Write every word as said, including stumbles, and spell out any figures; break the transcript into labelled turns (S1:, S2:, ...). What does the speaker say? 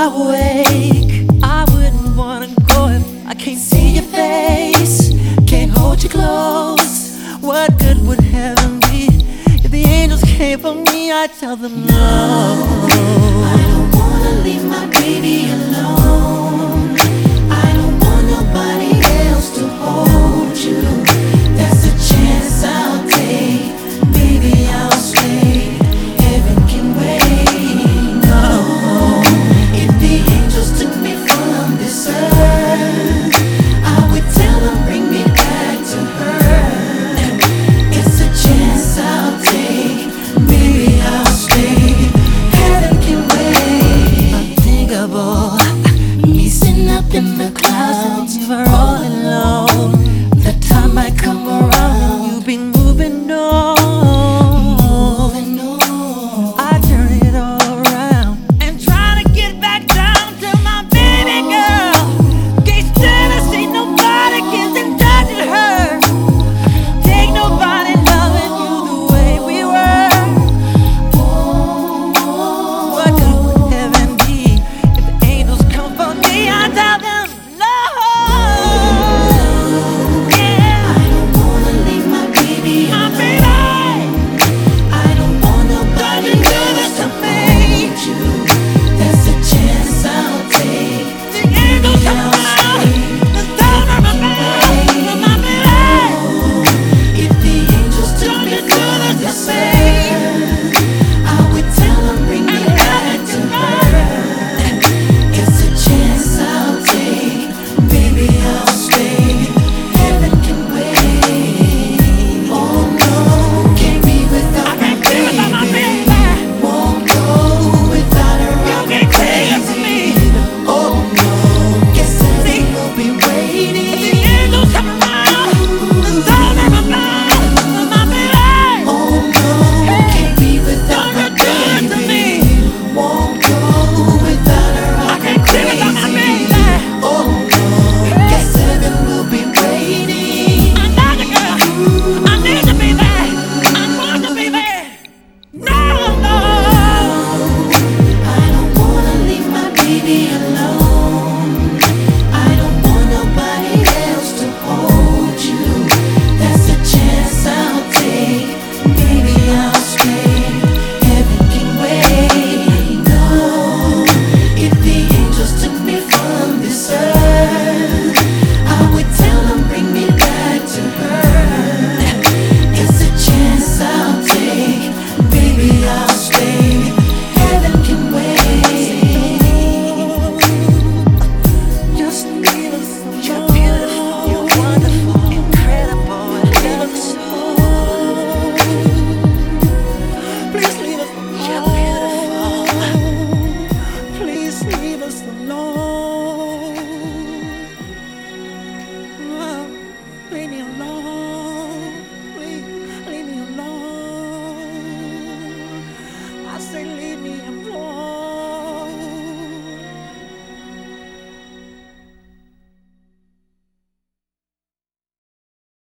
S1: I wake. I wouldn't wanna go if I can't see your face, can't hold you close. What good would heaven be if the angels came for me? I tell them no.
S2: I don't wanna leave my baby alone. I don't want nobody else to hold you. That's a chance I'll take. Baby, I'll stay. Heaven can wait. No. If the angels took me from this earth, I would tell them bring me back to her. It's a chance I'll take. Baby, I'll stay. Heaven can wait.
S1: Unthinkable,
S2: Me sitting up in the clouds,
S1: for all alone.